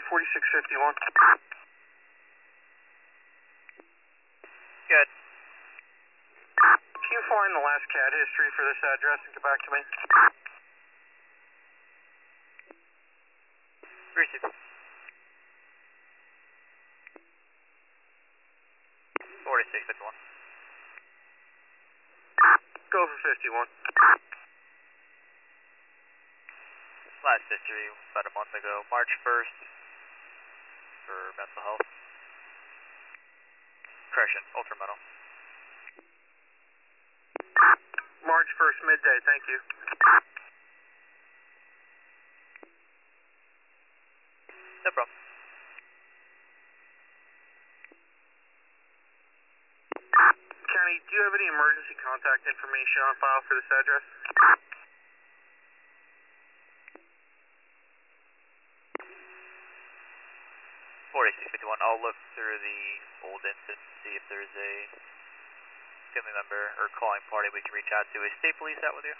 4651. Good. Can you find the last CAD history for this address and get back to me? Receive. 4651. Go for 51. Last history about a month ago, March 1st for mental health. Correction, ultramental. March 1st, midday, thank you. No problem. County, do you have any emergency contact information on file for this address? 4651. I'll look through the old incident to see if there's a family member or calling party we can reach out to. Is state police out with you?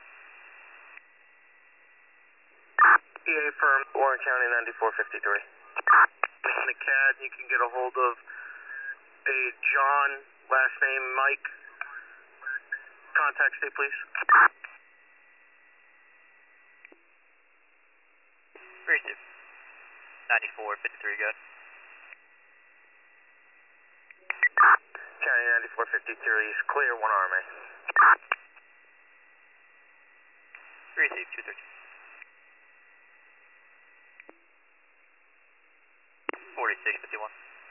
EA firm, Warren County 9453. In the CAD, you can get a hold of a John, last name Mike. Contact state police. Receive. 9453, good. County 9453 is clear, 1 RMA. Receive, 213. 4651.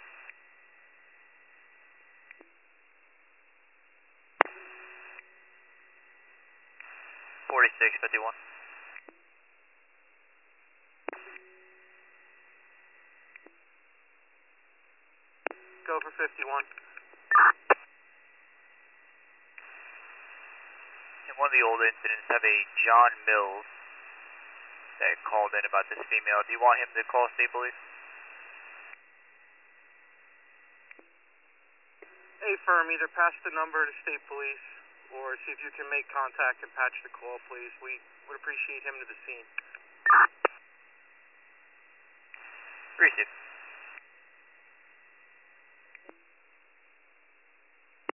4651. Go for 51. In one of the old incidents, have a John Mills that called in about this female. Do you want him to call state police? A firm, either pass the number to state police or see if you can make contact and patch the call, please. We would appreciate him to the scene. Receive.